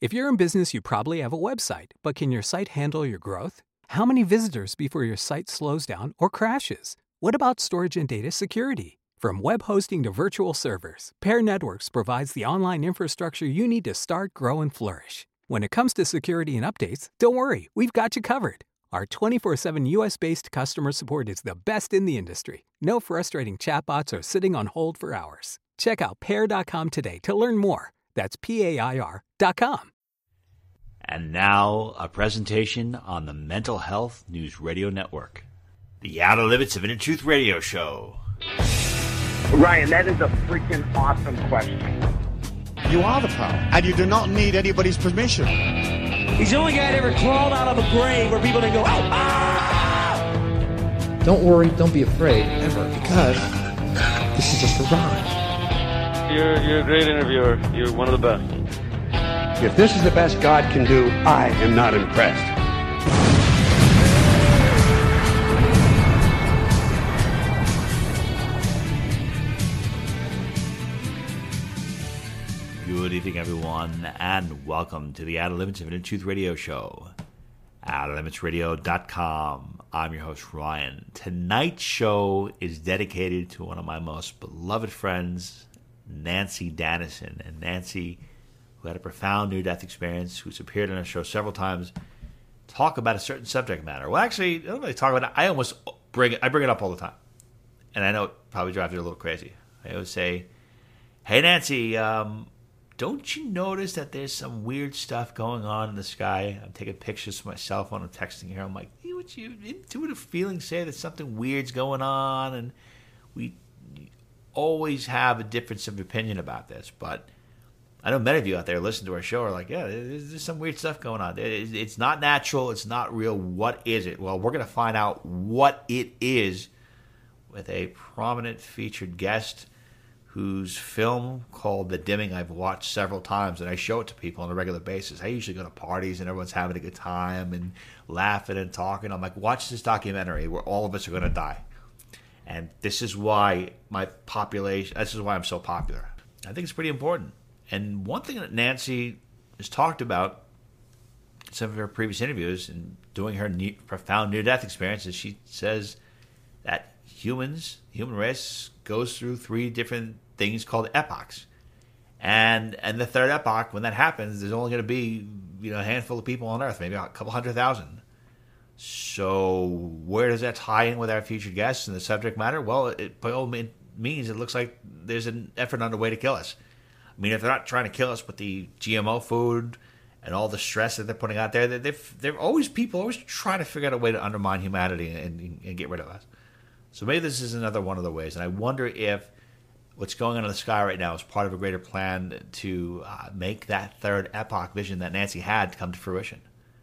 If you're in business, you probably have a website, but can your site handle your growth? How many visitors before your site slows down or crashes? What about storage and data security? From web hosting to virtual servers, Pair Networks provides the online infrastructure you need to start, grow, and flourish. When it comes to security and updates, don't worry, we've got you covered. Our 24/7 US-based customer support is the best in the industry. No frustrating chatbots or sitting on hold for hours. Check out Pair.com today to learn more. That's PAIR.com. And now, a presentation on the Mental Health News Radio Network. The Outer Limits of Inner Truth Radio Show. Ryan, that is a freaking awesome question. You are the power, and you do not need anybody's permission. He's the only guy that ever crawled out of a grave where people didn't go, oh, ah! Don't worry, don't be afraid, ever, because this is just a ride. You're a great interviewer. You're one of the best. If this is the best God can do, I am not impressed. Good evening, everyone, and welcome to the Outer Limits of Inner Truth Radio Show. OuterLimitsRadio.com. I'm your host, Ryan. Tonight's show is dedicated to one of my most beloved friends, Nancy Dannison. And Nancy, who had a profound near-death experience, who's appeared on our show several times, talk about a certain subject matter. Well, actually, I don't really talk about it. I bring it up all the time. And I know it probably drives you a little crazy. I always say, hey, Nancy, don't you notice that there's some weird stuff going on in the sky? I'm taking pictures from my cell phone. I'm texting her. I'm like, hey, what you intuitive feelings say that something weird's going on? And we always have a difference of opinion about this. But I know many of you out there listen to our show are like, yeah, there's some weird stuff going on. It's not natural. It's not real. What is it? Well, we're going to find out what it is with a prominent featured guest whose film called The Dimming I've watched several times, and I show it to people on a regular basis. I usually go to parties and everyone's having a good time and laughing and talking. I'm like, watch this documentary where all of us are going to die. And this is why this is why I'm so popular. I think it's pretty important. And one thing that Nancy has talked about in some of her previous interviews and doing her profound near-death experiences, she says that human race goes through three different things called epochs. And the third epoch, when that happens, there's only going to be a handful of people on Earth, maybe a couple 100,000. So where does that tie in with our featured guests and the subject matter? Well, it by all means, it looks like there's an effort underway to kill us. I mean, if they're not trying to kill us with the GMO food and all the stress that they're putting out there, they're always trying to figure out a way to undermine humanity and get rid of us. So maybe this is another one of the ways. And I wonder if what's going on in the sky right now is part of a greater plan to make that third epoch vision that Nancy had come to fruition.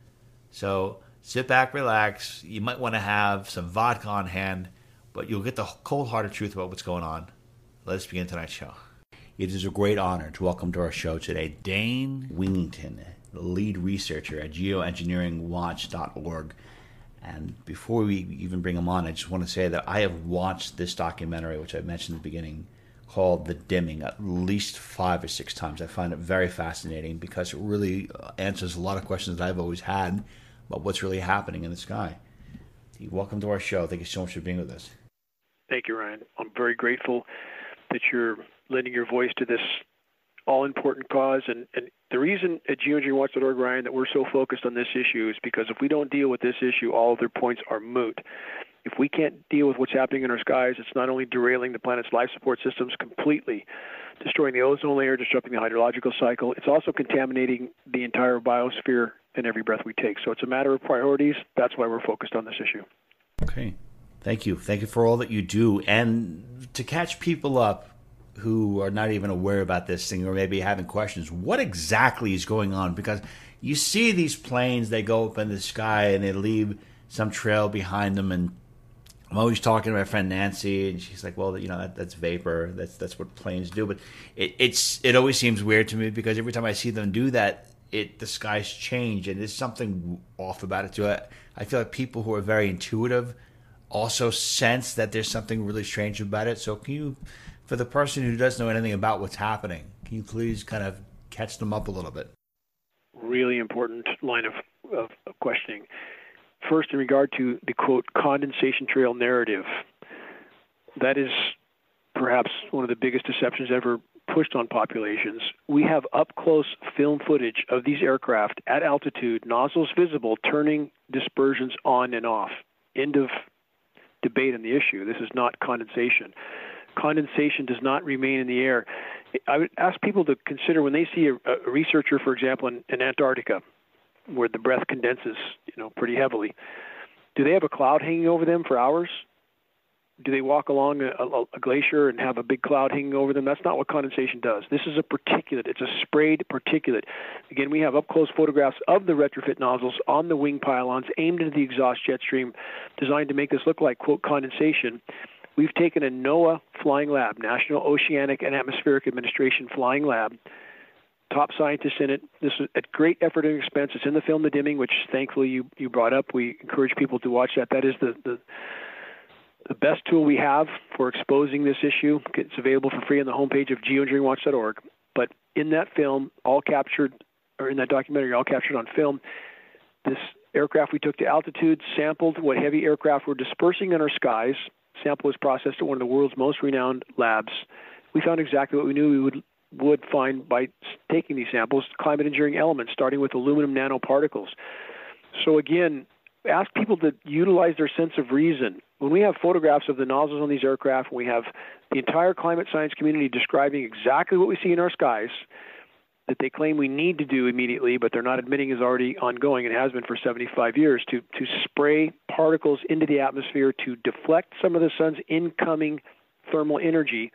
So sit back, relax. You might want to have some vodka on hand, but you'll get the cold-hearted truth about what's going on. Let's begin tonight's show. It is a great honor to welcome to our show today Dane Wingington, the lead researcher at geoengineeringwatch.org. And before we even bring him on, I just want to say that I have watched this documentary, which I mentioned in the beginning, called The Dimming, at least 5 or 6 times. I find it very fascinating because it really answers a lot of questions that I've always had about what's really happening in the sky. Welcome to our show. Thank you so much for being with us. Thank you, Ryan. I'm very grateful that you're lending your voice to this all-important cause. And the reason at geoengineeringwatch.org, Ryan, that we're so focused on this issue is because if we don't deal with this issue, all other points are moot. If we can't deal with what's happening in our skies, it's not only derailing the planet's life support systems completely, destroying the ozone layer, disrupting the hydrological cycle, it's also contaminating the entire biosphere and every breath we take. So it's a matter of priorities. That's why we're focused on this issue. Okay. Thank you. Thank you for all that you do. And to catch people up who are not even aware about this thing or maybe having questions, what exactly is going on? Because you see these planes, they go up in the sky and they leave some trail behind them. And I'm always talking to my friend Nancy, and she's like, well, that's vapor. That's what planes do. But it always seems weird to me because every time I see them do that, the skies change, and there's something off about it too. I feel like people who are very intuitive also sense that there's something really strange about it. So can you, for the person who doesn't know anything about what's happening, can you please kind of catch them up a little bit? really important line of questioning. First, in regard to the, quote, condensation trail narrative, that is perhaps one of the biggest deceptions ever pushed on populations. We have up-close film footage of these aircraft at altitude, nozzles visible, turning dispersions on and off. End of debate on the issue. This is not condensation. Condensation does not remain in the air. I would ask people to consider when they see a researcher, for example, in Antarctica, where the breath condenses, pretty heavily. Do they have a cloud hanging over them for hours? Do they walk along a glacier and have a big cloud hanging over them? That's not what condensation does. This is a particulate. It's a sprayed particulate. Again, we have up-close photographs of the retrofit nozzles on the wing pylons aimed into the exhaust jet stream, designed to make this look like, quote, condensation. We've taken a NOAA flying lab, National Oceanic and Atmospheric Administration flying lab, top scientists in it. This is at great effort and expense. It's in the film The Dimming, which thankfully you brought up. We encourage people to watch that. That is the best tool we have for exposing this issue. It's available for free on the homepage of geoengineeringwatch.org. But in that film, in that documentary, all captured on film, this aircraft we took to altitude, sampled what heavy aircraft were dispersing in our skies. Sample was processed at one of the world's most renowned labs. We found exactly what we knew we would find by taking these samples, climate engineering elements, starting with aluminum nanoparticles. So again, ask people to utilize their sense of reason. When we have photographs of the nozzles on these aircraft, we have the entire climate science community describing exactly what we see in our skies that they claim we need to do immediately, but they're not admitting is already ongoing and has been for 75 years, to spray particles into the atmosphere to deflect some of the sun's incoming thermal energy.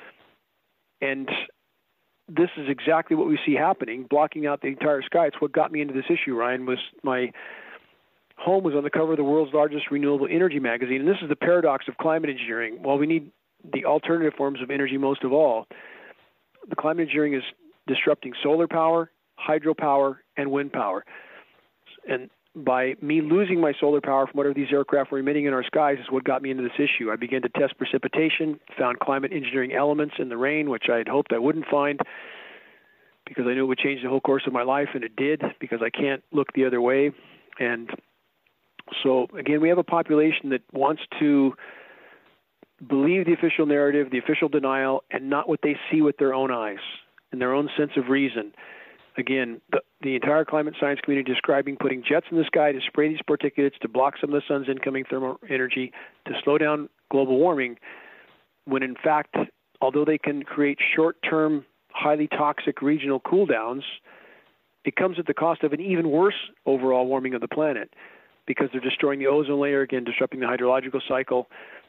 And this is exactly what we see happening, blocking out the entire sky. It's what got me into this issue, Ryan, was my home was on the cover of the world's largest renewable energy magazine. And this is the paradox of climate engineering. While we need the alternative forms of energy most of all, the climate engineering is disrupting solar power, hydropower, and wind power. And by me losing my solar power from whatever these aircraft were emitting in our skies is what got me into this issue. I began to test precipitation, found climate engineering elements in the rain, which I had hoped I wouldn't find because I knew it would change the whole course of my life, and it did, because I can't look the other way. And so, again, we have a population that wants to believe the official narrative, the official denial, and not what they see with their own eyes and their own sense of reason. Again, the entire climate science community describing putting jets in the sky to spray these particulates to block some of the sun's incoming thermal energy to slow down global warming, when in fact, although they can create short-term, highly toxic regional cool downs, it comes at the cost of an even worse overall warming of the planet, because they're destroying the ozone layer, again, disrupting the hydrological cycle.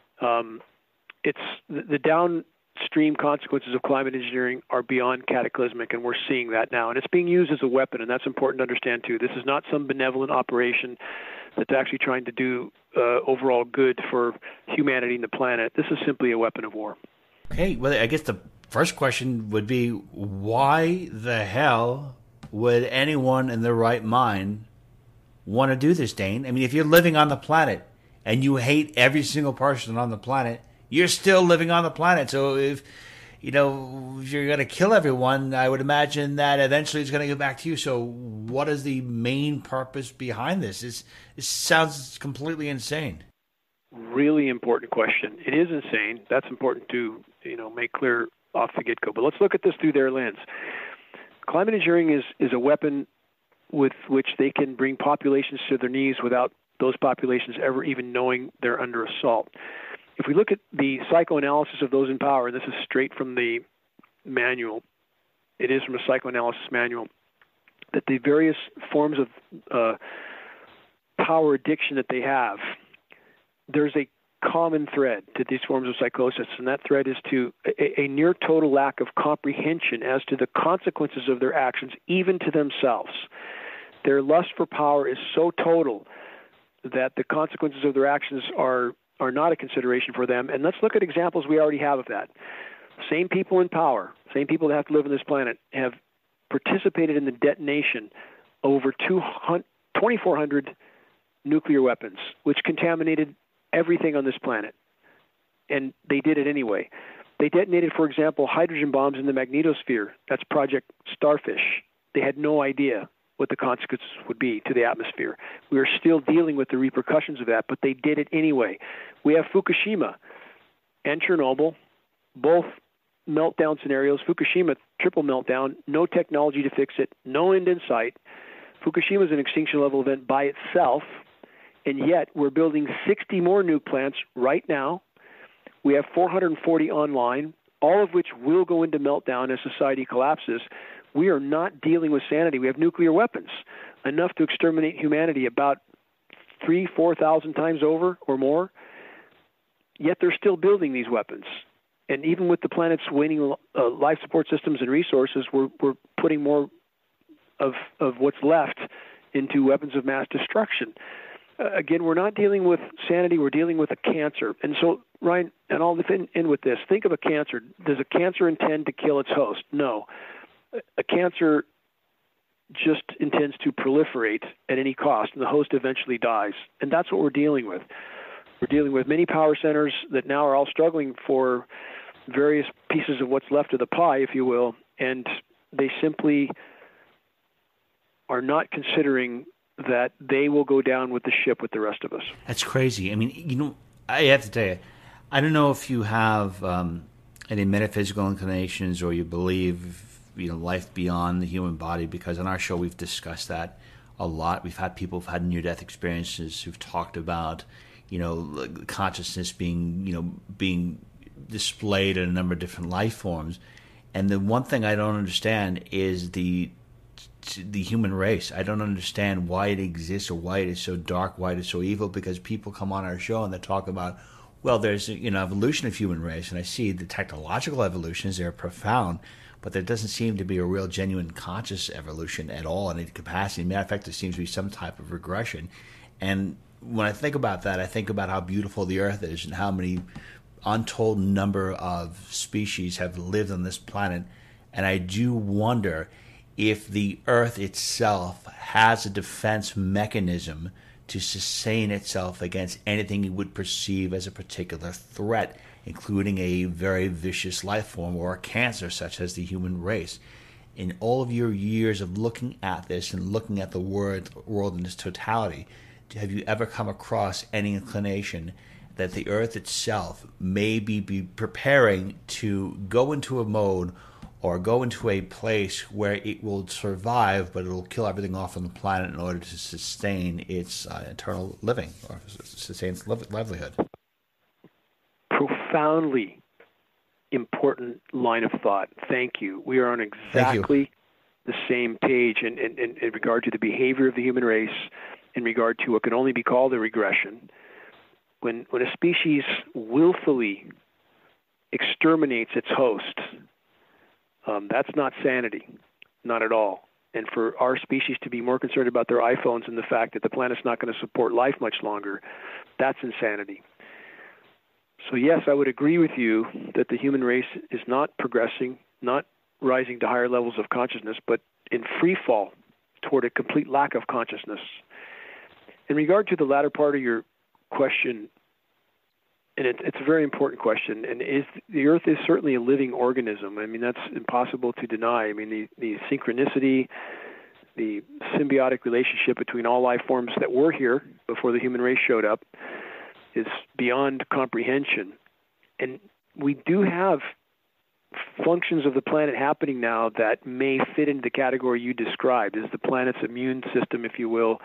It's the downstream consequences of climate engineering are beyond cataclysmic, and we're seeing that now. And it's being used as a weapon, and that's important to understand, too. This is not some benevolent operation that's actually trying to do overall good for humanity and the planet. This is simply a weapon of war. Okay, well, I guess the first question would be, why the hell would anyone in their right mind want to do this, Dane? I mean, if you're living on the planet and you hate every single person on the planet, you're still living on the planet. So if you're going to kill everyone, I would imagine that eventually it's going to go back to you. So what is the main purpose behind this? This sounds completely insane. Really important question. It is insane. That's important to make clear off the get-go. But let's look at this through their lens. Climate engineering is a weapon with which they can bring populations to their knees without those populations ever even knowing they're under assault. If we look at the psychoanalysis of those in power, and this is straight from the manual, it is from a psychoanalysis manual, that the various forms of power addiction that they have, there's a common thread to these forms of psychosis, and that thread is to a near total lack of comprehension as to the consequences of their actions, even to themselves. Their lust for power is so total that the consequences of their actions are not a consideration for them. And let's look at examples we already have of that. Same people in power, same people that have to live on this planet, have participated in the detonation of over 2,400 nuclear weapons, which contaminated everything on this planet. And they did it anyway. They detonated, for example, hydrogen bombs in the magnetosphere. That's Project Starfish. They had no idea. what the consequences would be to the atmosphere. We are still dealing with the repercussions of that, but they did it anyway. We have Fukushima and Chernobyl, both meltdown scenarios. Fukushima, triple meltdown, no technology to fix it, no end in sight. Fukushima is an extinction level event by itself, and yet we're building 60 more nuke plants right now. We have 440 online, all of which will go into meltdown as society collapses. We are not dealing with sanity. We have nuclear weapons, enough to exterminate humanity about 3,000-4,000 times over or more. Yet they're still building these weapons. And even with the planet's waning life support systems and resources, we're putting more of what's left into weapons of mass destruction. Again, we're not dealing with sanity. We're dealing with a cancer. And so, Ryan, and I'll end with this. Think of a cancer. Does a cancer intend to kill its host? No. A cancer just intends to proliferate at any cost, and the host eventually dies. And that's what we're dealing with. We're dealing with many power centers that now are all struggling for various pieces of what's left of the pie, if you will, and they simply are not considering that they will go down with the ship with the rest of us. That's crazy. I mean, I have to tell you, I don't know if you have any metaphysical inclinations or you believe, life beyond the human body, because on our show we've discussed that a lot. We've had people who've had near-death experiences who've talked about, consciousness being displayed in a number of different life forms. And the one thing I don't understand is the human race. I don't understand why it exists or why it is so dark, why it is so evil, because people come on our show and they talk about, well, there's evolution of human race, and I see the technological evolutions, they're profound, but there doesn't seem to be a real genuine conscious evolution at all in any capacity. Matter of fact, there seems to be some type of regression. And when I think about that, I think about how beautiful the Earth is and how many untold number of species have lived on this planet. And I do wonder if the Earth itself has a defense mechanism to sustain itself against anything you would perceive as a particular threat, including a very vicious life form or a cancer such as the human race. In all of your years of looking at this and looking at the world in its totality, have you ever come across any inclination that the Earth itself may be preparing to go into a mode or go into a place where it will survive, but it will kill everything off on the planet in order to sustain its eternal living or sustain its livelihood? Profoundly important line of thought. Thank you. We are on exactly the same page in regard to the behavior of the human race, in regard to what can only be called a regression. When a species willfully exterminates its host, that's not sanity, not at all. And for our species to be more concerned about their iPhones and the fact that the planet's not going to support life much longer, that's insanity. So yes, I would agree with you that the human race is not progressing, not rising to higher levels of consciousness, but in free fall toward a complete lack of consciousness. In regard to the latter part of your question, and it's a very important question, and the Earth is certainly a living organism. I mean, that's impossible to deny. I mean, the synchronicity, the symbiotic relationship between all life forms that were here before the human race showed up is beyond comprehension. And we do have functions of the planet happening now that may fit into the category you described, as the planet's immune system, if you will,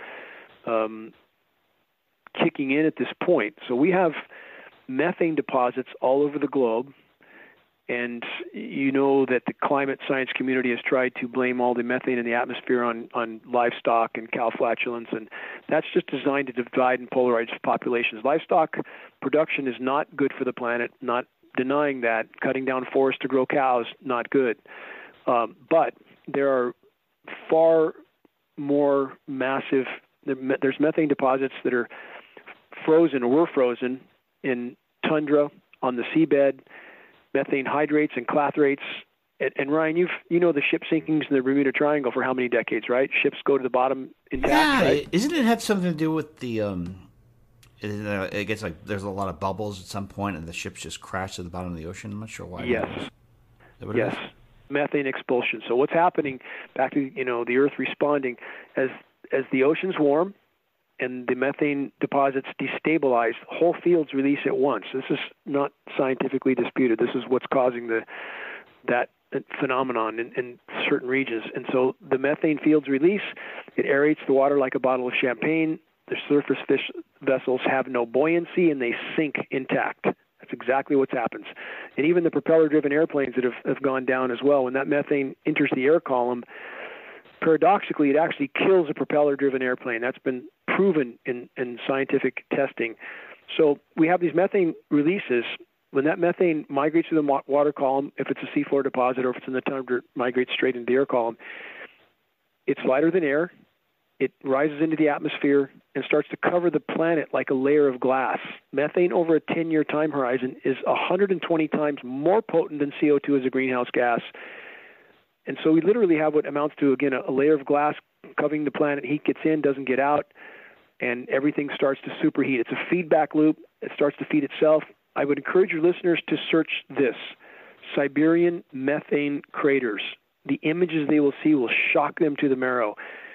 kicking in at this point. So we have methane deposits all over the globe, and you know that the climate science community has tried to blame all the methane in the atmosphere on livestock and cow flatulence, and that's just designed to divide and polarize populations. Livestock production is not good for the planet, not denying that. Cutting down forests to grow cows, not good. But there are far more massive, there's methane deposits that are frozen or were frozen in tundra, on the seabed, methane hydrates and clathrates. And Ryan, you know the ship sinkings in the Bermuda Triangle for how many decades, right? Ships go to the bottom intact. Yeah, right? Isn't it have something to do with the? It gets like there's a lot of bubbles at some point, and the ships just crash to the bottom of the ocean. I'm not sure why. Yes. methane expulsion. So what's happening, back to the Earth responding, as the oceans warm and the methane deposits destabilize, whole fields release at once. This is not scientifically disputed. This is what's causing that phenomenon in certain regions. And so the methane fields release, it aerates the water like a bottle of champagne. The surface fish vessels have no buoyancy and they sink intact. That's exactly what happens. And even the propeller-driven airplanes that have gone down as well, when that methane enters the air column, paradoxically, it actually kills a propeller-driven airplane. That's been proven in scientific testing. So we have these methane releases. When that methane migrates through the water column, if it's a seafloor deposit or if it's in the tundra, it migrates straight into the air column. It's lighter than air. It rises into the atmosphere and starts to cover the planet like a layer of glass. Methane over a 10-year time horizon is 120 times more potent than CO2 as a greenhouse gas. And so we literally have what amounts to, again, a layer of glass covering the planet. Heat gets in, doesn't get out, and everything starts to superheat. It's a feedback loop. It starts to feed itself. I would encourage your listeners to search this, Siberian methane craters. The images they will see will shock them to the marrow.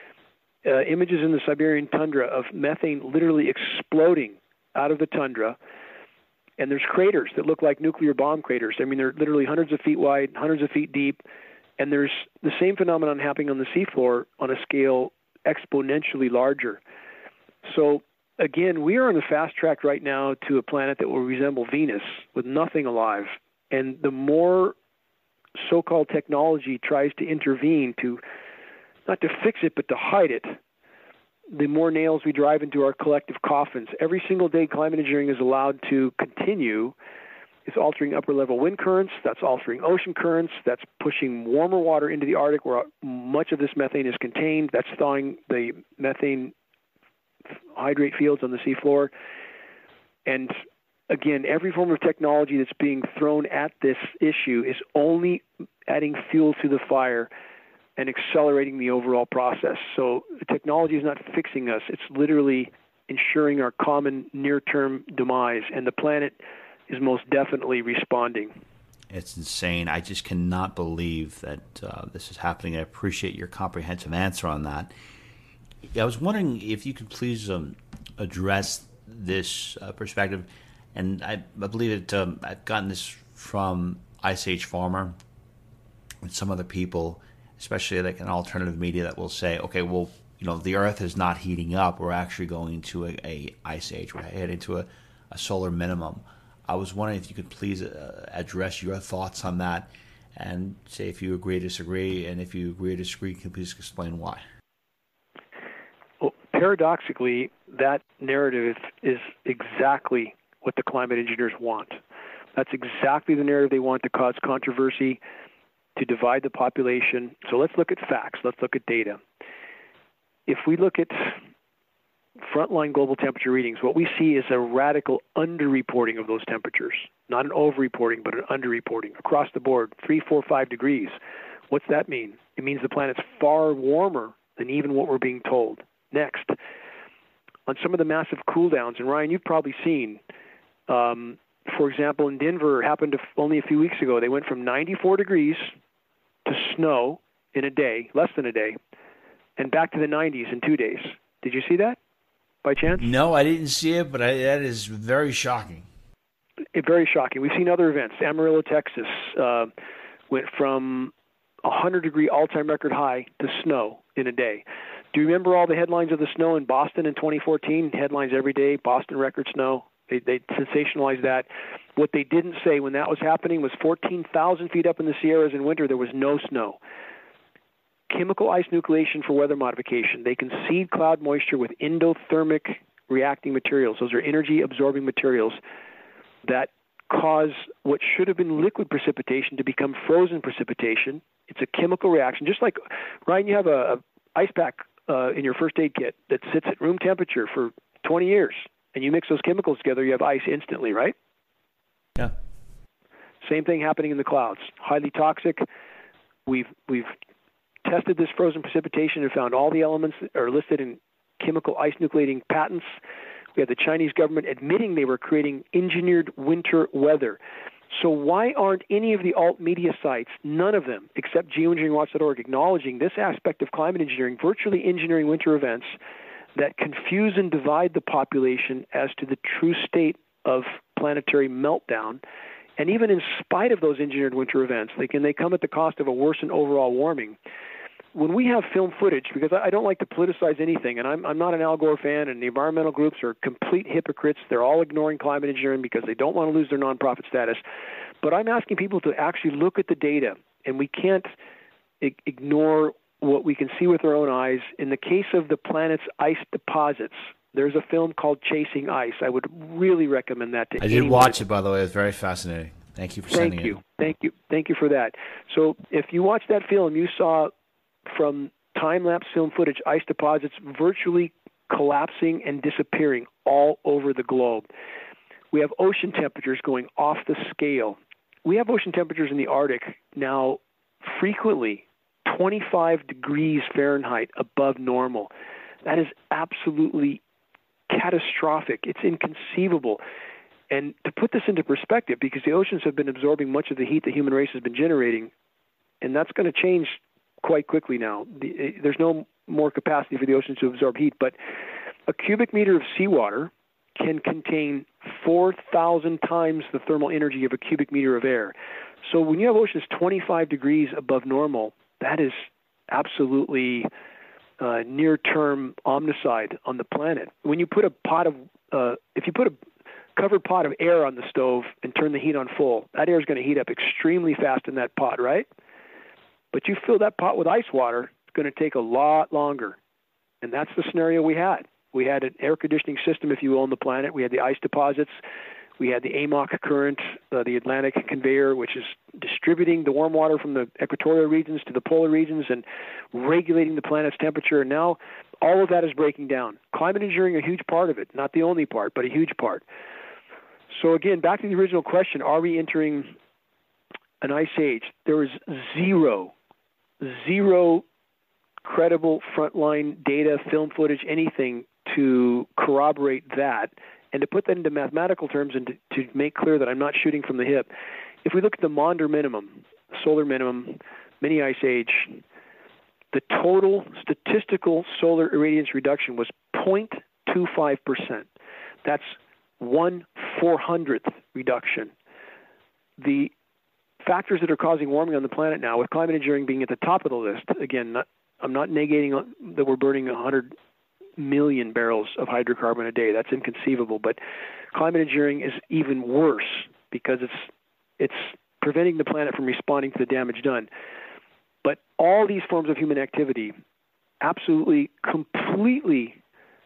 Images in the Siberian tundra of methane literally exploding out of the tundra, and there's craters that look like nuclear bomb craters. I mean, they're literally hundreds of feet wide, hundreds of feet deep, and there's the same phenomenon happening on the seafloor on a scale exponentially larger. So, again, we are on the fast track right now to a planet that will resemble Venus with nothing alive. And the more so-called technology tries to intervene to, not to fix it, but to hide it, the more nails we drive into our collective coffins. Every single day climate engineering is allowed to continue. It's altering upper-level wind currents. That's altering ocean currents. That's pushing warmer water into the Arctic where much of this methane is contained. That's thawing the methane hydrate fields on the seafloor. And again, every form of technology that's being thrown at this issue is only adding fuel to the fire and accelerating the overall process. So the technology is not fixing us. It's literally ensuring our common near-term demise, and the planet is most definitely responding. It's insane. I just cannot believe that this is happening. I appreciate your comprehensive answer on that. I was wondering if you could please address this perspective, and I believe that I've gotten this from Ice Age Farmer and some other people, especially like an alternative media, that will say, okay, well, the Earth is not heating up. We're actually going to a ice age. We're heading to a solar minimum. I was wondering if you could please address your thoughts on that and say if you agree or disagree, and if you agree or disagree, can you please explain why? Well, paradoxically, that narrative is exactly what the climate engineers want. That's exactly the narrative they want to cause controversy, to divide the population. So let's look at facts. Let's look at data. If we look at frontline global temperature readings, what we see is a radical underreporting of those temperatures. Not an overreporting, but an underreporting across the board, 3, 4, 5 degrees. What's that mean? It means the planet's far warmer than even what we're being told. Next, on some of the massive cool downs, and Ryan, you've probably seen, for example, in Denver, it happened only a few weeks ago. They went from 94 degrees to snow in a day, less than a day, and back to the 90s in 2 days. Did you see that by chance? No, I didn't see it, but that is very shocking. Very shocking. We've seen other events. Amarillo, Texas, went from 100-degree all-time record high to snow in a day. Do you remember all the headlines of the snow in Boston in 2014? Headlines every day, Boston record snow. They sensationalized that. What they didn't say when that was happening was 14,000 feet up in the Sierras in winter, there was no snow. Chemical ice nucleation for weather modification. They can seed cloud moisture with endothermic reacting materials. Those are energy-absorbing materials that cause what should have been liquid precipitation to become frozen precipitation. It's a chemical reaction. Just like, Ryan, you have a ice pack in your first aid kit that sits at room temperature for 20 years. And you mix those chemicals together, you have ice instantly, right? Yeah. Same thing happening in the clouds. Highly toxic. We've tested this frozen precipitation and found all the elements that are listed in chemical ice nucleating patents. We have the Chinese government admitting they were creating engineered winter weather. So why aren't any of the alt media sites, none of them, except geoengineeringwatch.org, acknowledging this aspect of climate engineering, virtually engineering winter events that confuse and divide the population as to the true state of planetary meltdown? And even in spite of those engineered winter events, they come at the cost of a worsened overall warming. When we have film footage, because I don't like to politicize anything, and I'm not an Al Gore fan, and the environmental groups are complete hypocrites. They're all ignoring climate engineering because they don't want to lose their nonprofit status. But I'm asking people to actually look at the data, and we can't ignore what we can see with our own eyes. In the case of the planet's ice deposits, there's a film called Chasing Ice. I would really recommend that to anyone. I did watch it, by the way. It was very fascinating. Thank you for sending it. Thank you for that. So if you watch that film, you saw from time-lapse film footage ice deposits virtually collapsing and disappearing all over the globe. We have ocean temperatures going off the scale. We have ocean temperatures in the Arctic now frequently 25 degrees Fahrenheit above normal. That is absolutely catastrophic. It's inconceivable. And to put this into perspective, because the oceans have been absorbing much of the heat the human race has been generating, and that's going to change quite quickly now. There's no more capacity for the oceans to absorb heat, but a cubic meter of seawater can contain 4,000 times the thermal energy of a cubic meter of air. So when you have oceans 25 degrees above normal, that is absolutely near-term omnicide on the planet. When you put if you put a covered pot of air on the stove and turn the heat on full, that air is going to heat up extremely fast in that pot, right? But you fill that pot with ice water, it's going to take a lot longer. And that's the scenario we had. We had an air conditioning system, if you will, on the planet. We had the ice deposits. We had the AMOC current, the Atlantic conveyor, which is distributing the warm water from the equatorial regions to the polar regions and regulating the planet's temperature. And now all of that is breaking down. Climate engineering, a huge part of it, not the only part, but a huge part. So again, back to the original question, are we entering an ice age? There is zero credible frontline data, film footage, anything to corroborate that. And to put that into mathematical terms and to make clear that I'm not shooting from the hip, if we look at the Maunder minimum, solar minimum, mini ice age, the total statistical solar irradiance reduction was 0.25%. That's 1/400th reduction. The factors that are causing warming on the planet now, with climate engineering being at the top of the list, again, I'm not negating that we're burning 100 million barrels of hydrocarbon a day. That's inconceivable. But climate engineering is even worse because it's preventing the planet from responding to the damage done. But all these forms of human activity absolutely, completely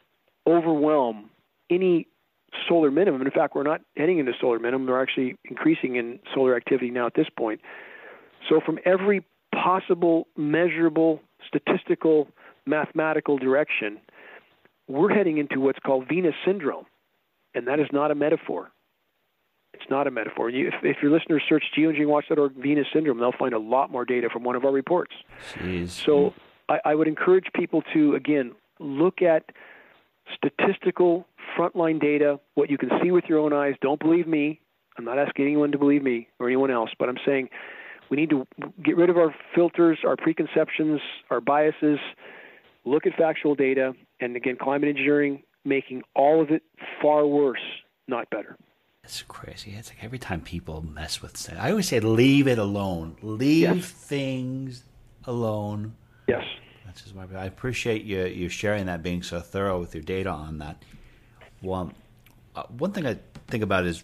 overwhelm any solar minimum. In fact, we're not heading into solar minimum. We're actually increasing in solar activity now at this point. So from every possible, measurable, statistical, mathematical direction, we're heading into what's called Venus syndrome, and that is not a metaphor. It's not a metaphor. If your listeners search geoengineeringwatch.org Venus syndrome, they'll find a lot more data from one of our reports. Jeez. So I would encourage people to, again, look at statistical frontline data, what you can see with your own eyes. Don't believe me. I'm not asking anyone to believe me or anyone else, but I'm saying we need to get rid of our filters, our preconceptions, our biases, look at factual data, and again, climate engineering making all of it far worse, not better. It's crazy. It's like every time people mess with things, I always say leave it alone. Leave things alone. Yes. That's just I appreciate you sharing that, being so thorough with your data on that. Well, one thing I think about is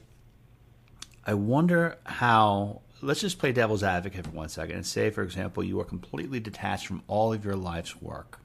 I wonder how, let's just play devil's advocate for 1 second and say, for example, you are completely detached from all of your life's work.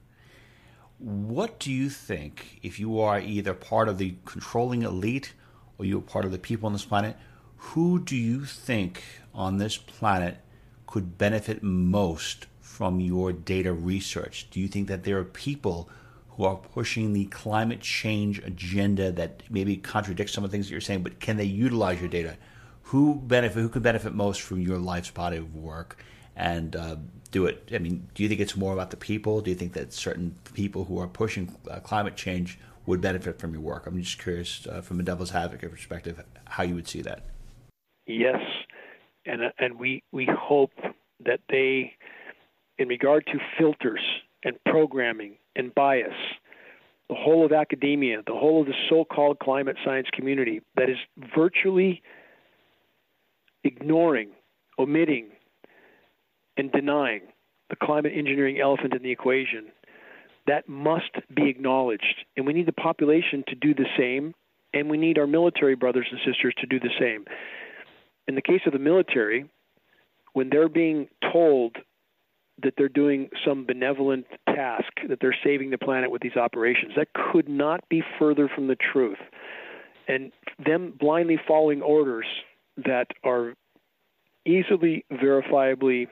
What do you think, if you are either part of the controlling elite or you are part of the people on this planet, who do you think on this planet could benefit most from your data research? Do you think that there are people who are pushing the climate change agenda that maybe contradicts some of the things that you're saying, but can they utilize your data? Who could benefit most from your life's body of work and do it? I mean, do you think it's more about the people? Do you think that certain people who are pushing climate change would benefit from your work? I'm just curious from a devil's advocate perspective how you would see that. Yes, and we hope that they, in regard to filters and programming and bias, the whole of academia, the whole of the so-called climate science community that is virtually ignoring, omitting, and denying the climate engineering elephant in the equation, that must be acknowledged. And we need the population to do the same, and we need our military brothers and sisters to do the same. In the case of the military, when they're being told that they're doing some benevolent task, that they're saving the planet with these operations, that could not be further from the truth. And them blindly following orders that are easily verifiably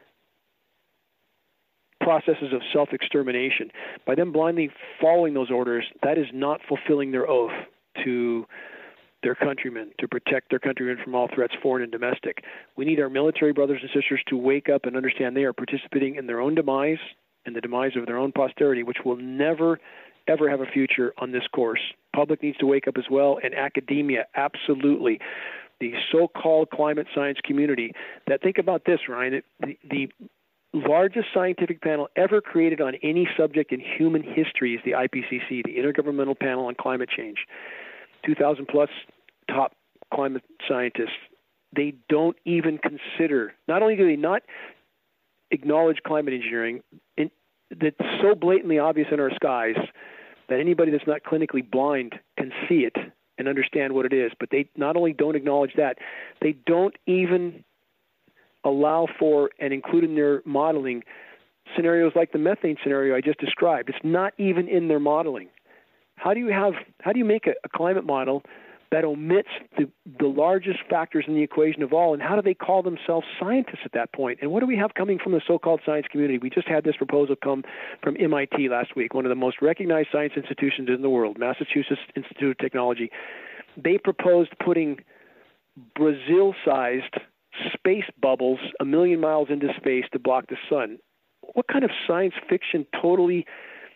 processes of self-extermination, by them blindly following those orders, that is not fulfilling their oath to their countrymen, to protect their countrymen from all threats, foreign and domestic. We need our military brothers and sisters to wake up and understand they are participating in their own demise and the demise of their own posterity, which will never, ever have a future on this course. Public needs to wake up as well, and academia, absolutely. The so-called climate science community, that, think about this, Ryan, the largest scientific panel ever created on any subject in human history is the IPCC, the Intergovernmental Panel on Climate Change. 2,000 plus top climate scientists. They don't even consider, not only do they not acknowledge climate engineering, that's so blatantly obvious in our skies that anybody that's not clinically blind can see it and understand what it is, but they not only don't acknowledge that, they don't even allow for and include in their modeling scenarios like the methane scenario I just described. It's not even in their modeling. How do you make a climate model that omits the largest factors in the equation of all, and how do they call themselves scientists at that point? And what do we have coming from the so-called science community? We just had this proposal come from MIT last week, one of the most recognized science institutions in the world, Massachusetts Institute of Technology. They proposed putting Brazil-sized space bubbles 1 million miles into space to block the sun. What kind of science fiction, totally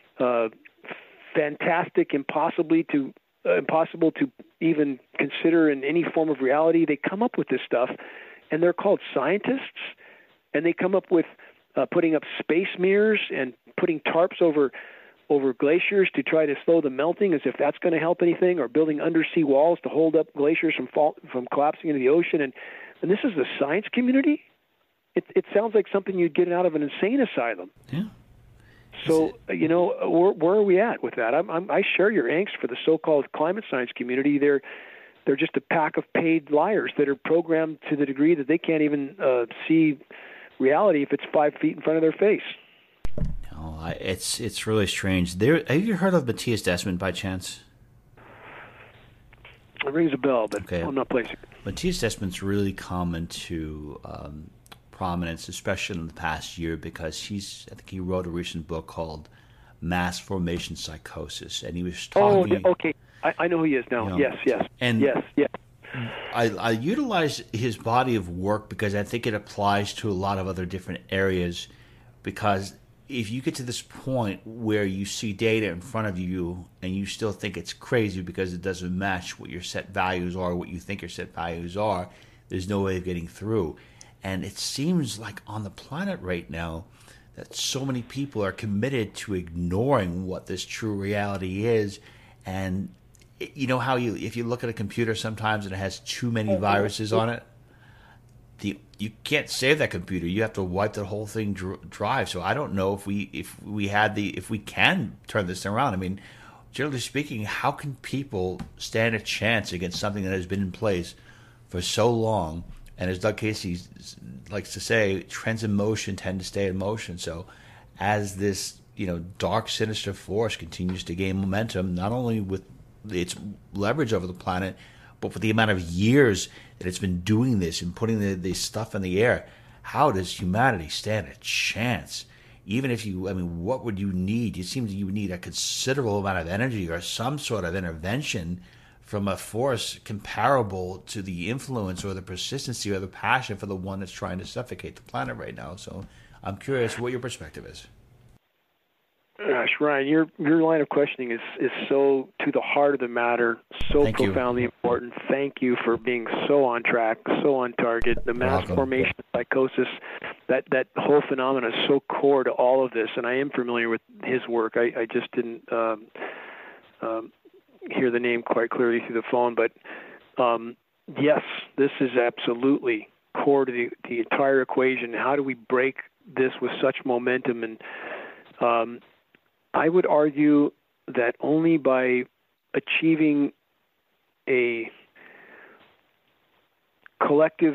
fantastic, impossible to even consider in any form of reality. They come up with this stuff, and they're called scientists, and they come up with putting up space mirrors and putting tarps over glaciers to try to slow the melting, as if that's going to help anything, or building undersea walls to hold up glaciers from collapsing into the ocean. And this is the science community? It sounds like something you'd get out of an insane asylum. Yeah. So, where are we at with that? I share your angst for the so-called climate science community. They're just a pack of paid liars that are programmed to the degree that they can't even see reality if it's 5 feet in front of their face. No, it's really strange. Have you heard of Matthias Desmond by chance? It rings a bell, but okay. I'm not placing it. Matthias Desmond's really come into prominence, especially in the past year, because I think he wrote a recent book called Mass Formation Psychosis, and he was talking. Oh, okay. I know who he is now. Yes. And yes. I utilize his body of work because I think it applies to a lot of other different areas, because if you get to this point where you see data in front of you and you still think it's crazy because it doesn't match what your set values are, what you think your set values are, there's no way of getting through. And it seems like on the planet right now that so many people are committed to ignoring what this true reality is. And you know how if you look at a computer sometimes and it has too many viruses on it, you can't save that computer. You have to wipe the whole thing dry. So I don't know if we can turn this around. I mean, generally speaking, how can people stand a chance against something that has been in place for so long? And as Doug Casey likes to say, trends in motion tend to stay in motion. So as this dark, sinister force continues to gain momentum, not only with its leverage over the planet, but for the amount of years that it's been doing this and putting this stuff in the air, how does humanity stand a chance? Even if what would you need? It seems you would need a considerable amount of energy or some sort of intervention from a force comparable to the influence or the persistency or the passion for the one that's trying to suffocate the planet right now. So I'm curious what your perspective is. Gosh, Ryan, your line of questioning is so to the heart of the matter, so Thank profoundly important. Thank you for being so on track, so on target. The mass formation of psychosis, that whole phenomenon is so core to all of this, and I am familiar with his work. I just didn't hear the name quite clearly through the phone, but yes, this is absolutely core to the entire equation. How do we break this with such momentum? And I would argue that only by achieving a collective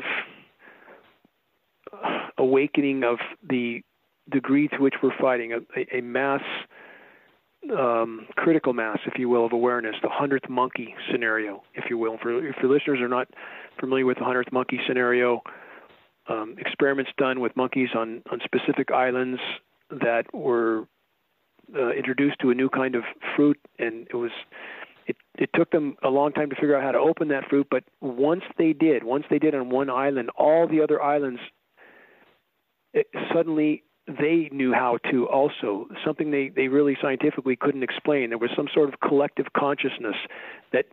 awakening of the degree to which we're fighting, a mass, critical mass, if you will, of awareness, the 100th monkey scenario, if you will. If your listeners are not familiar with the 100th monkey scenario, experiments done with monkeys on specific islands that were introduced to a new kind of fruit, and it took them a long time to figure out how to open that fruit, but once they did on one island, all the other islands suddenly they knew how to also, something they really scientifically couldn't explain. There was some sort of collective consciousness that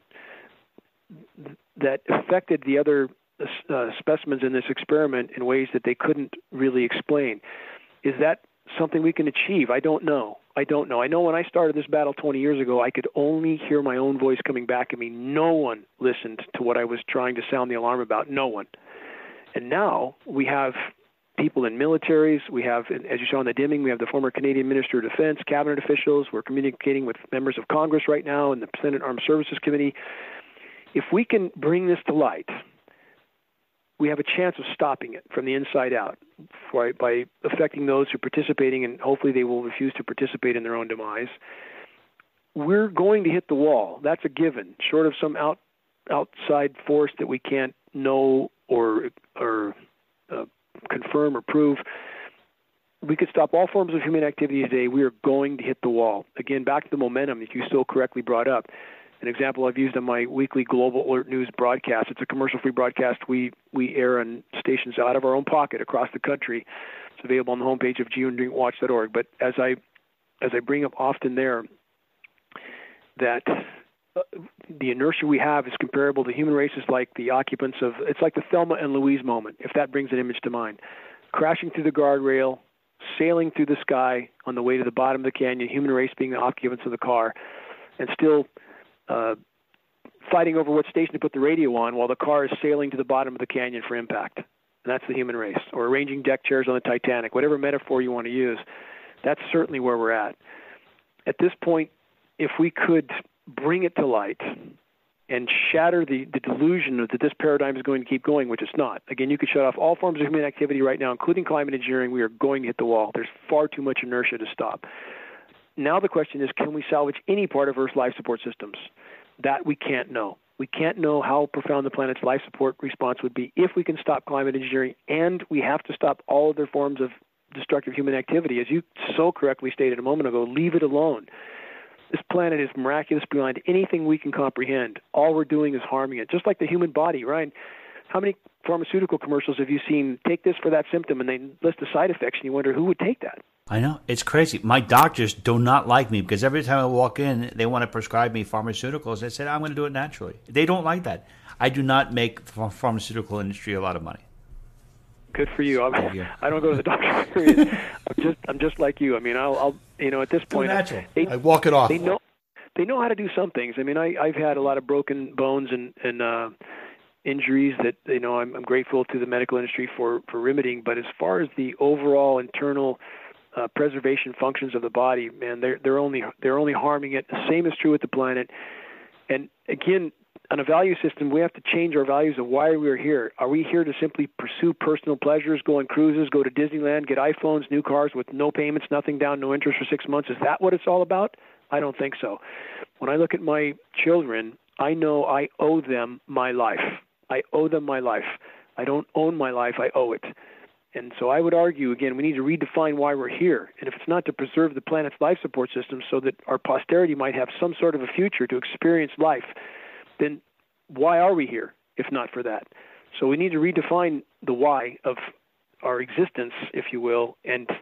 affected the other specimens in this experiment in ways that they couldn't really explain. Is that something we can achieve? I don't know. I know when I started this battle 20 years ago, I could only hear my own voice coming back at me. No one listened to what I was trying to sound the alarm about. No one. And now we have people in militaries. We have, as you saw in the dimming, we have the former Canadian Minister of Defense, cabinet officials. We're communicating with members of Congress right now and the Senate Armed Services Committee. If we can bring this to light, we have a chance of stopping it from the inside out by affecting those who are participating, and hopefully they will refuse to participate in their own demise. We're going to hit the wall. That's a given, short of some outside force that we can't know or confirm or prove. We could stop all forms of human activity today. We are going to hit the wall. Again, back to the momentum that you so correctly brought up. An example I've used on my weekly Global Alert News broadcast. It's a commercial-free broadcast we air on stations out of our own pocket across the country. It's available on the homepage of geodrinkwatch.org. But as I bring up often there, that the inertia we have is comparable to human races like the occupants of, it's like the Thelma and Louise moment, if that brings an image to mind. Crashing through the guardrail, sailing through the sky on the way to the bottom of the canyon, human race being the occupants of the car, and still fighting over what station to put the radio on while the car is sailing to the bottom of the canyon for impact. And that's the human race. Or arranging deck chairs on the Titanic, whatever metaphor you want to use. That's certainly where we're at. At this point, if we could bring it to light and shatter the delusion that this paradigm is going to keep going, which it's not. Again, you could shut off all forms of human activity right now, including climate engineering. We are going to hit the wall. There's far too much inertia to stop. Now the question is, can we salvage any part of Earth's life support systems? That we can't know. We can't know how profound the planet's life support response would be if we can stop climate engineering, and we have to stop all other forms of destructive human activity. As you so correctly stated a moment ago, leave it alone. This planet is miraculous beyond anything we can comprehend. All we're doing is harming it, just like the human body, Ryan. How many pharmaceutical commercials have you seen? Take this for that symptom, and they list the side effects, and you wonder who would take that. I know. It's crazy. My doctors do not like me because every time I walk in, they want to prescribe me pharmaceuticals. I said, I'm going to do it naturally. They don't like that. I do not make pharmaceutical industry a lot of money. Good for you. I don't go to the doctor. Period. I'm just like you. I mean, I'll at this point, I walk it off. They know how to do some things. I mean, I've had a lot of broken bones and injuries that I'm grateful to the medical industry for remedying. But as far as the overall internal preservation functions of the body, man, they're only harming it. The same is true with the planet. And again, on a value system, we have to change our values of why we are here. Are we here to simply pursue personal pleasures, go on cruises, go to Disneyland, get iPhones, new cars with no payments, nothing down, no interest for 6 months? Is that what it's all about? I don't think so. When I look at my children, I know I owe them my life. I owe them my life. I don't own my life, I owe it. And so I would argue, again, we need to redefine why we're here. And if it's not to preserve the planet's life support system so that our posterity might have some sort of a future to experience life, then why are we here if not for that? So we need to redefine the why of our existence, if you will, and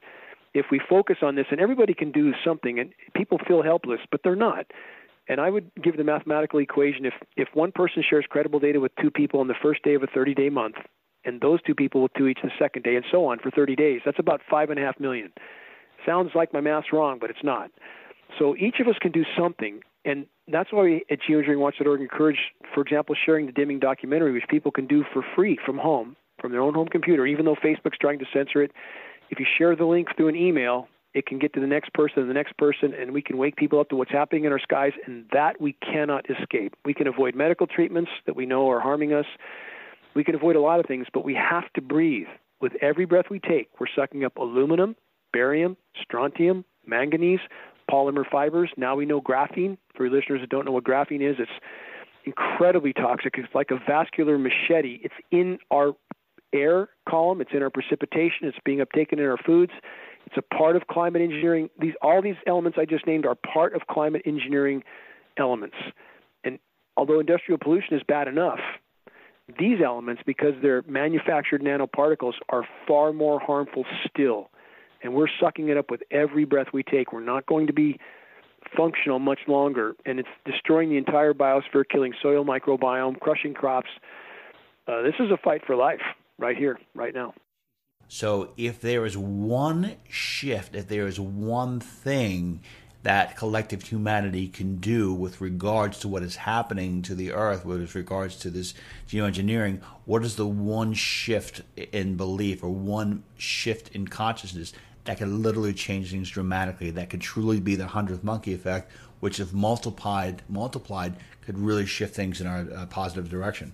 if we focus on this, and everybody can do something, and people feel helpless, but they're not. And I would give the mathematical equation, if one person shares credible data with two people on the first day of a 30-day month, and those two people with two each the second day, and so on for 30 days, that's about 5.5 million. Sounds like my math's wrong, but it's not. So each of us can do something, and that's why we at geoengineeringwatch.org encourage, for example, sharing the Dimming documentary, which people can do for free from home, from their own home computer, even though Facebook's trying to censor it. If you share the link through an email, it can get to the next person and the next person, and we can wake people up to what's happening in our skies, and that we cannot escape. We can avoid medical treatments that we know are harming us. We can avoid a lot of things, but we have to breathe. With every breath we take, we're sucking up aluminum, barium, strontium, manganese, polymer fibers. Now we know graphene. For your listeners that don't know what graphene is, it's incredibly toxic. It's like a vascular machete. It's in our air column. It's in our precipitation. It's being uptaken in our foods. It's a part of climate engineering. All these elements I just named are part of climate engineering elements. And although industrial pollution is bad enough, these elements, because they're manufactured nanoparticles, are far more harmful still. And we're sucking it up with every breath we take. We're not going to be functional much longer, and it's destroying the entire biosphere, killing soil microbiome, crushing crops. This is a fight for life right here, right now. So if there is one shift, if there is one thing that collective humanity can do with regards to what is happening to the earth, with regards to this geoengineering, what is the one shift in belief or one shift in consciousness that could literally change things dramatically, that could truly be the 100th monkey effect, which if multiplied, could really shift things in our positive direction?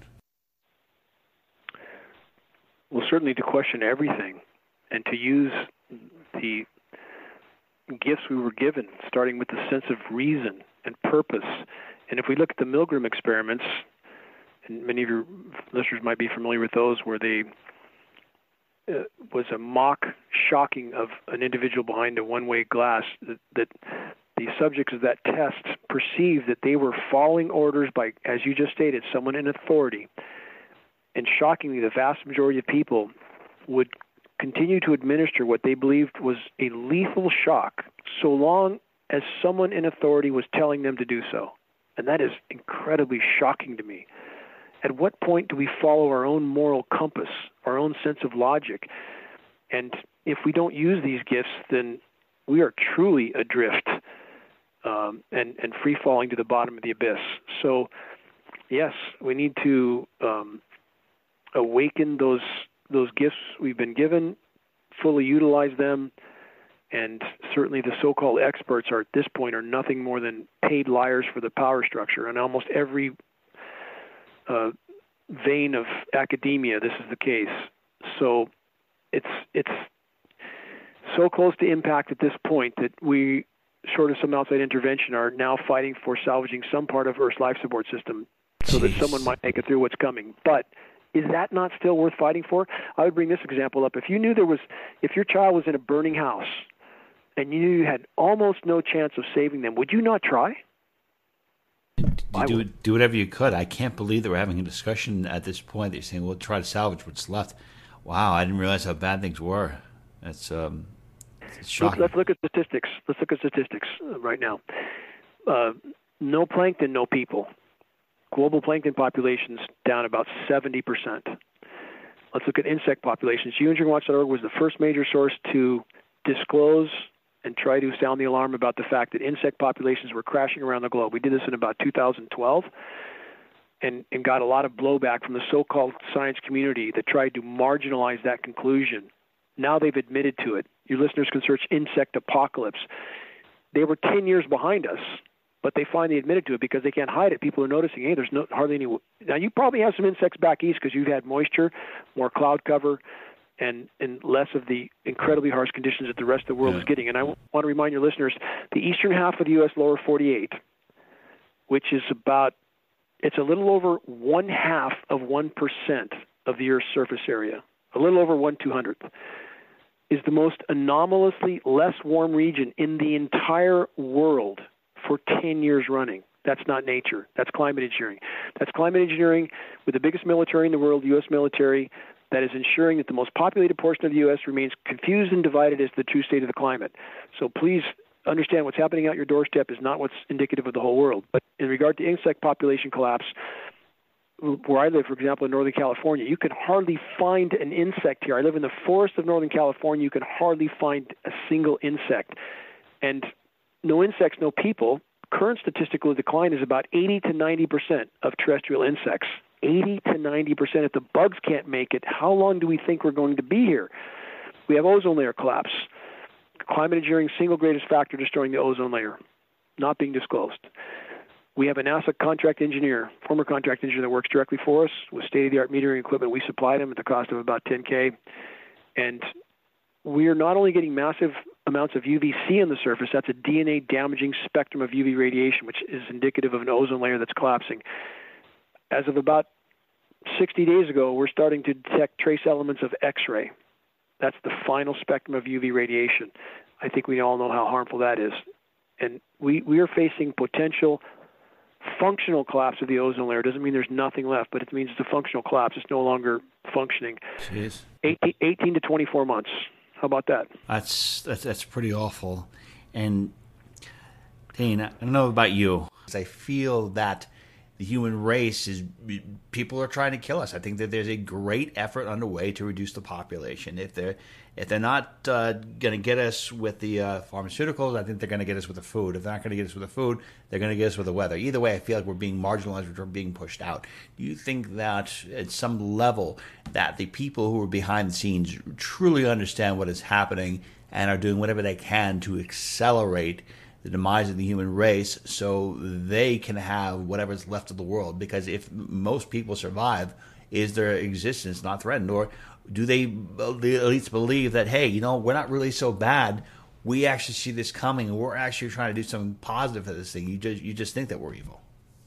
Well, certainly to question everything and to use the gifts we were given, starting with the sense of reason and purpose. And if we look at the Milgram experiments, and many of your listeners might be familiar with those, where they was a mock shocking of an individual behind a one-way glass, that the subjects of that test perceived that they were following orders by, as you just stated, someone in authority. And shockingly, the vast majority of people would continue to administer what they believed was a lethal shock so long as someone in authority was telling them to do so. And that is incredibly shocking to me. At what point do we follow our own moral compass, our own sense of logic? And if we don't use these gifts, then we are truly adrift and free-falling to the bottom of the abyss. So, yes, we need to awaken those gifts we've been given, fully utilize them, and certainly the so-called experts are at this point are nothing more than paid liars for the power structure. And almost every vein of academia, this is the case. So it's so close to impact at this point that we, short of some outside intervention, are now fighting for salvaging some part of Earth's life support system so that someone might make it through what's coming. But is that not still worth fighting for? I would bring this example up. If you knew if your child was in a burning house and you knew you had almost no chance of saving them, would you not try? Do whatever you could. I can't believe that we're having a discussion at this point that you're saying, we'll try to salvage what's left. Wow, I didn't realize how bad things were. It's shocking. Let's look at statistics. Let's look at statistics right now. No plankton, no people. Global plankton populations down about 70%. Let's look at insect populations. geoengineeringwatch.org was the first major source to disclose and try to sound the alarm about the fact that insect populations were crashing around the globe. We did this in about 2012 and got a lot of blowback from the so-called science community that tried to marginalize that conclusion. Now they've admitted to it. Your listeners can search insect apocalypse. They were 10 years behind us, but they finally admitted to it because they can't hide it. People are noticing, hey, there's hardly any. Now, you probably have some insects back east because you've had moisture, more cloud cover, and less of the incredibly harsh conditions that the rest of the world is getting. And I want to remind your listeners, the eastern half of the U.S. lower 48, which is it's a little over 0.5% of the Earth's surface area, a little over 1/200th, is the most anomalously less warm region in the entire world for 10 years running. That's not nature. That's climate engineering. That's climate engineering with the biggest military in the world, the U.S. military, that is ensuring that the most populated portion of the U.S. remains confused and divided as to the true state of the climate. So please understand what's happening out your doorstep is not what's indicative of the whole world. But in regard to insect population collapse, where I live, for example, in Northern California, you can hardly find an insect here. I live in the forest of Northern California. You can hardly find a single insect. And no insects, no people. Current statistical decline is about 80 to 90% of terrestrial insects. 80 to 90%. If the bugs can't make it, how long do we think we're going to be here? We have ozone layer collapse. Climate engineering, single greatest factor destroying the ozone layer, not being disclosed. We have a NASA contract engineer, former contract engineer that works directly for us with state-of-the-art metering equipment. We supplied him at the cost of about $10K. And we are not only getting massive amounts of UVC on the surface, that's a DNA-damaging spectrum of UV radiation, which is indicative of an ozone layer that's collapsing. As of about 60 days ago, we're starting to detect trace elements of X-ray. That's the final spectrum of UV radiation. I think we all know how harmful that is. And we are facing potential functional collapse of the ozone layer. It doesn't mean there's nothing left, but it means it's a functional collapse. It's no longer functioning. Jeez. 18 to 24 months. How about that? That's pretty awful. And Dane, I don't know about you. I feel that the human race people are trying to kill us. I think that there's a great effort underway to reduce the population. If they're not going to get us with the pharmaceuticals, I think they're going to get us with the food. If they're not going to get us with the food, they're going to get us with the weather. Either way, I feel like we're being marginalized, we're being pushed out. Do you think that at some level that the people who are behind the scenes truly understand what is happening and are doing whatever they can to accelerate the demise of the human race so they can have whatever's left of the world? Because if most people survive, is their existence not threatened? Or do they at least believe that, hey, we're not really so bad. We actually see this coming, and we're actually trying to do something positive for this thing. You just think that we're evil.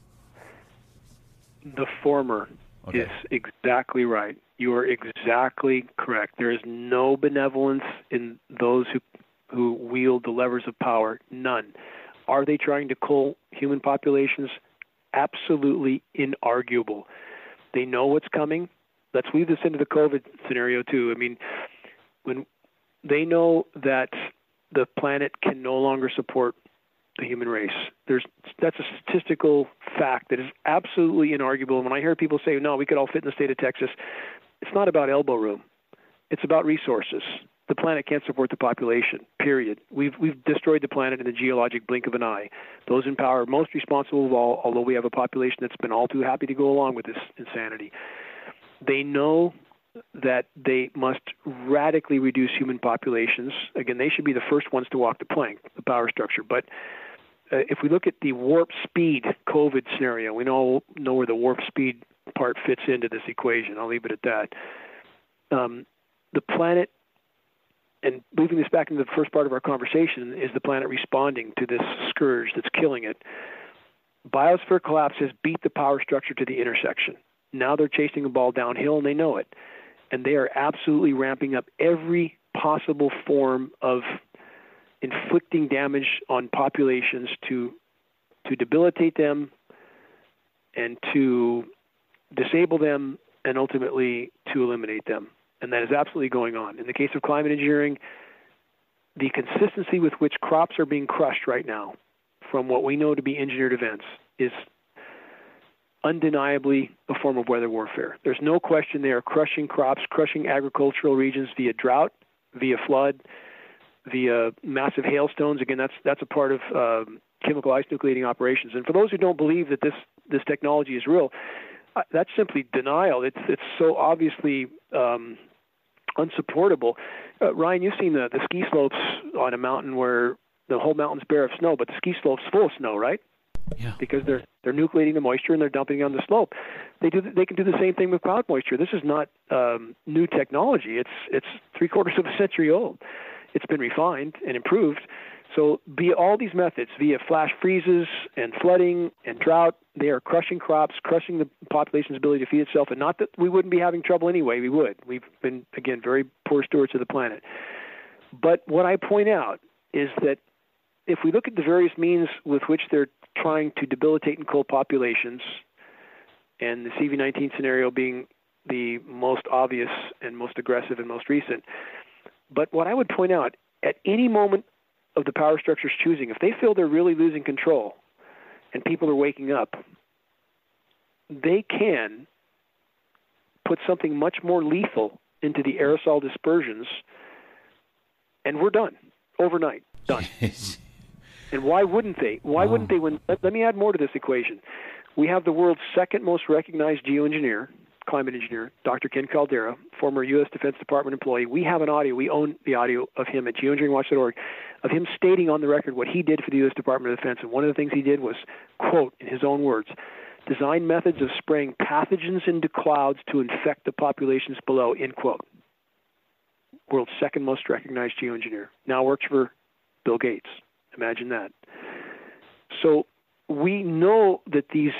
The former is exactly right. You are exactly correct. There is no benevolence in those who wield the levers of power. None. Are they trying to cull human populations? Absolutely inarguable. They know what's coming. Let's weave this into the COVID scenario too. I mean, when they know that the planet can no longer support the human race, that's a statistical fact that is absolutely inarguable. And when I hear people say, no, we could all fit in the state of Texas, it's not about elbow room. It's about resources. The planet can't support the population, period. We've destroyed the planet in the geologic blink of an eye. Those in power are most responsible of all, although we have a population that's been all too happy to go along with this insanity. They know that they must radically reduce human populations. Again, they should be the first ones to walk the plank, the power structure. But if we look at the warp speed COVID scenario, we know where the warp speed part fits into this equation. I'll leave it at that. The planet, and moving this back into the first part of our conversation, is the planet responding to this scourge that's killing it? Biosphere collapse has beat the power structure to the intersection. Now they're chasing a ball downhill, and they know it. And they are absolutely ramping up every possible form of inflicting damage on populations to debilitate them and to disable them and ultimately to eliminate them. And that is absolutely going on. In the case of climate engineering, the consistency with which crops are being crushed right now from what we know to be engineered events is undeniably a form of weather warfare. There's no question they are crushing crops, crushing agricultural regions via drought, via flood, via massive hailstones. Again, that's a part of chemical ice nucleating operations. And for those who don't believe that this technology is real, that's simply denial. It's so obviously unsupportable. Ryan, you've seen the ski slopes on a mountain where the whole mountain's bare of snow, but the ski slope's full of snow, right? Yeah. Because they're nucleating the moisture and they're dumping it on the slope. They can do the same thing with cloud moisture. This is not new technology. It's 3/4 of a century old. It's been refined and improved. So via all these methods, via flash freezes and flooding and drought, they are crushing crops, crushing the population's ability to feed itself. And not that we wouldn't be having trouble anyway. We would. We've been, again, very poor stewards of the planet. But what I point out is that if we look at the various means with which they're trying to debilitate and cull populations, and the CV-19 scenario being the most obvious and most aggressive and most recent. But what I would point out, at any moment of the power structure's choosing, if they feel they're really losing control and people are waking up, they can put something much more lethal into the aerosol dispersions, and we're done. Overnight. Done. And why wouldn't they? Why wouldn't they? Let me add more to this equation. We have the world's second most recognized geoengineer, climate engineer, Dr. Ken Caldera, former U.S. Defense Department employee. We have an audio. We own the audio of him at geoengineeringwatch.org, of him stating on the record what he did for the U.S. Department of Defense. And one of the things he did was, quote, in his own words, design methods of spraying pathogens into clouds to infect the populations below, end quote. World's second most recognized geoengineer. Now works for Bill Gates. Imagine that. So we know that these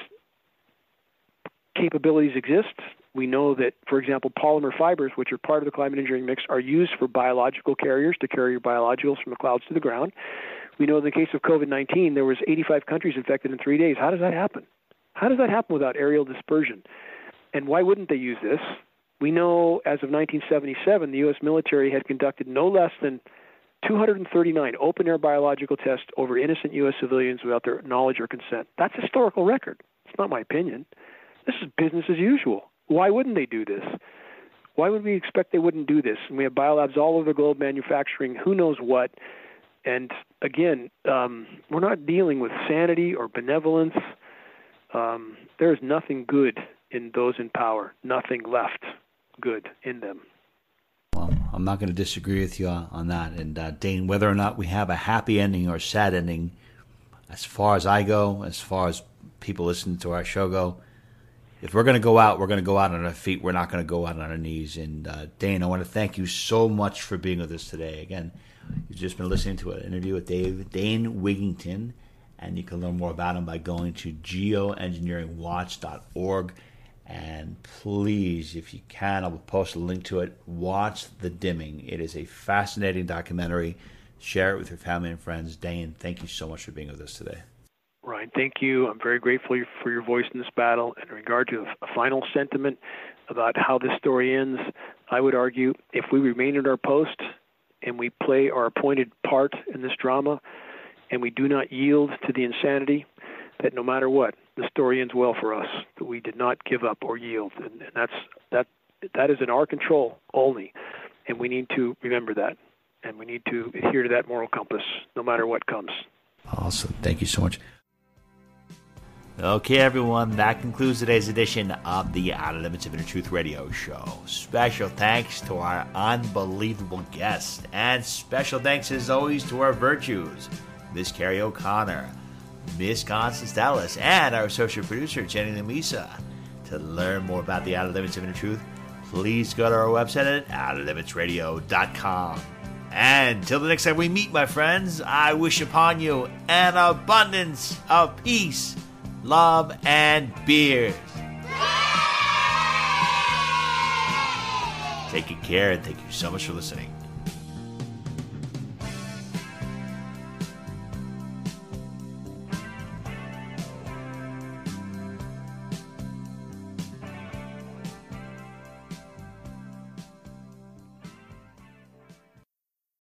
capabilities exist. We know that, for example, polymer fibers, which are part of the climate engineering mix, are used for biological carriers to carry your biologicals from the clouds to the ground. We know in the case of COVID-19, there was 85 countries infected in 3 days. How does that happen? How does that happen without aerial dispersion? And why wouldn't they use this? We know as of 1977, the U.S. military had conducted no less than 239 open-air biological tests over innocent U.S. civilians without their knowledge or consent. That's a historical record. It's not my opinion. This is business as usual. Why wouldn't they do this? Why would we expect they wouldn't do this? And we have biolabs all over the globe manufacturing who knows what. And again, we're not dealing with sanity or benevolence. There is nothing good in those in power, nothing left good in them. Well, I'm not going to disagree with you on that. And Dane, whether or not we have a happy ending or sad ending, as far as I go, as far as people listening to our show go, if we're going to go out, we're going to go out on our feet. We're not going to go out on our knees. And Dane, I want to thank you so much for being with us today. Again, you've just been listening to an interview with Dane Wigington, and you can learn more about him by going to geoengineeringwatch.org. And please, if you can, I'll post a link to it. Watch The Dimming. It is a fascinating documentary. Share it with your family and friends. Dane, thank you so much for being with us today. Ryan, thank you. I'm very grateful for your voice in this battle. In regard to a final sentiment about how this story ends, I would argue if we remain at our post and we play our appointed part in this drama and we do not yield to the insanity, that no matter what, the story ends well for us, that we did not give up or yield. And that is in our control only. And we need to remember that. And we need to adhere to that moral compass no matter what comes. Awesome. Thank you so much. Okay, everyone, that concludes today's edition of the Outer Limits of Inner Truth Radio Show. Special thanks to our unbelievable guests, and special thanks, as always, to our virtues, Miss Carrie O'Connor, Miss Constance Dallas, and our associate producer, Jenny Lamisa. To learn more about the Outer Limits of Inner Truth, please go to our website at outerlimitsradio.com. And till the next time we meet, my friends, I wish upon you an abundance of peace, love, and beers. Take good care, and thank you so much for listening.